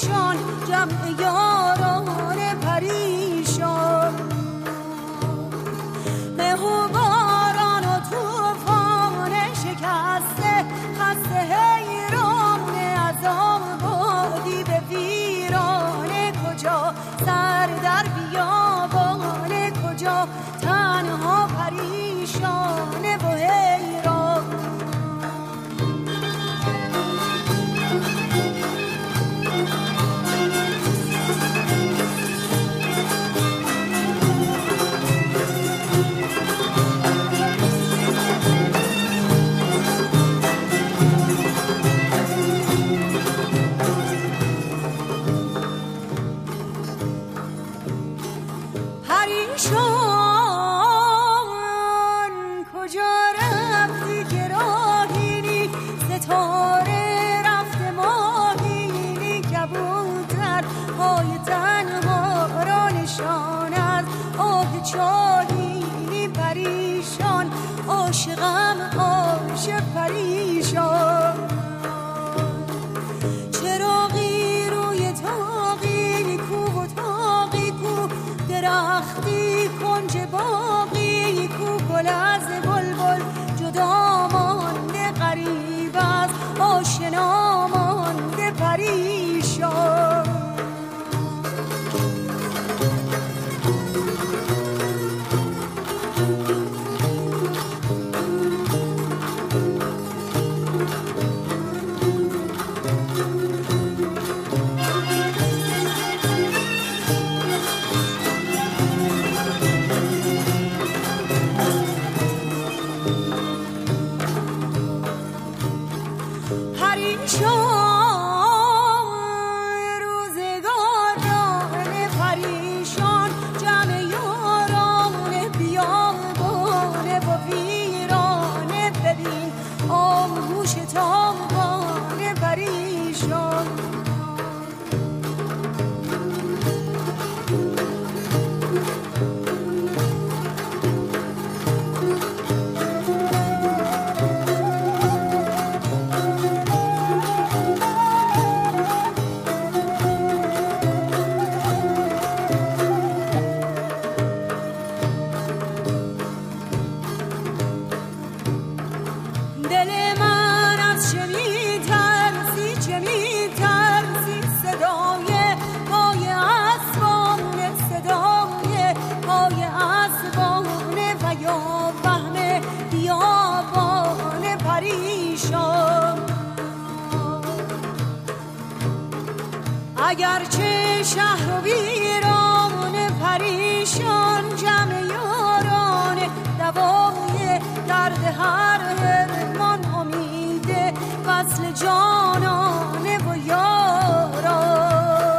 پریشان، جمع یاران پریشان. مه و باران و طوفان شکسته، خسته حیران از آبادی به ویرانه. کجا سر در بیابانه، کجا تنها پریشانه و حیران. عاشقم عاشق پریشان. چراغی روی تاقی کو و تاقی کو، درختی کنج باقی کو، گل از بلبل جدا مانده غریب از آشنا مانده پریشان. اگرچه شهر و ویران پریشان، جمع یاران دوای درد هر هرمان، امید وصل جانانه و یاران.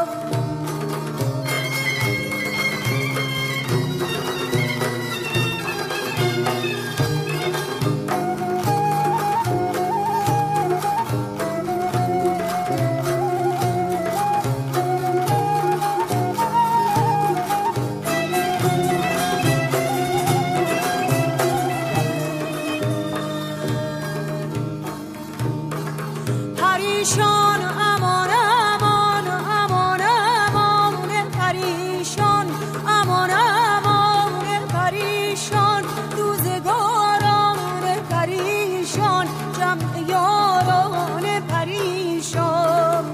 پریشان امان امان امان امان پریشان، امان امان پریشان، روزگاران پریشان، جمع یاران پریشان.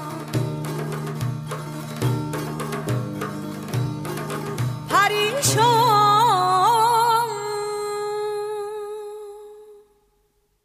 پریشان